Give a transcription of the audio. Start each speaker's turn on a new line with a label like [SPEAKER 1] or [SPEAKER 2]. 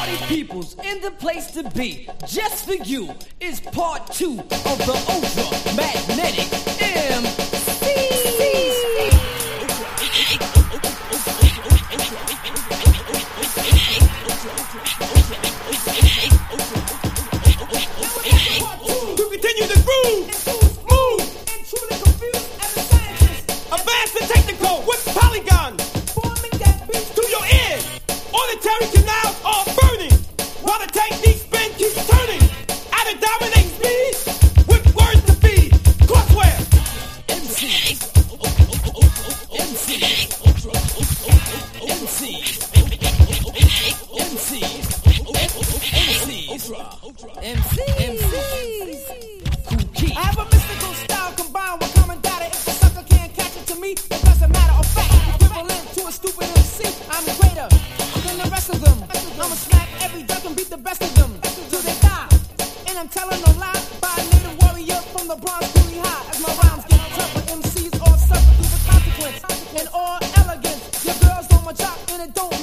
[SPEAKER 1] Party peoples in the place to be. Just for you is part 2 of the Ultra Magnetic MC.
[SPEAKER 2] To continue the groove, smooth,
[SPEAKER 1] and truly confused as a scientist.
[SPEAKER 2] advanced and technical with Polygon
[SPEAKER 1] Forming that beat
[SPEAKER 2] to your ears. Auditory canals are burning while the technique spin keeps turning at a dominating speed with words to feed. Crossware.
[SPEAKER 1] MCs. MCs. I have a mystical style combined with common data. If the sucker can't catch it to me, it doesn't matter. Of fact, equivalent to a stupid MC. I'm greater than the rest of them. I'ma smack every duck and beat the best of them till they die. And I'm telling no lie by a native warrior from the Bronx, really high. As my rhymes get tougher, MCs all suffer through the consequence and all elegance. Your girls on my jock and it don't